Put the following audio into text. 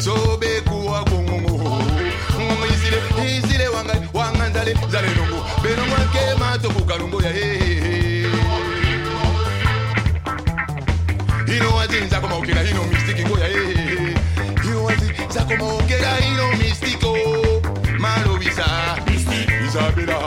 so be kuwa kungu isile wangandale zale nungu benungu ke mato kukalungu ya ino wazin zako maukira ino mistiki ngoya ino wazin zako maukira ino mistiko malo visa Isabela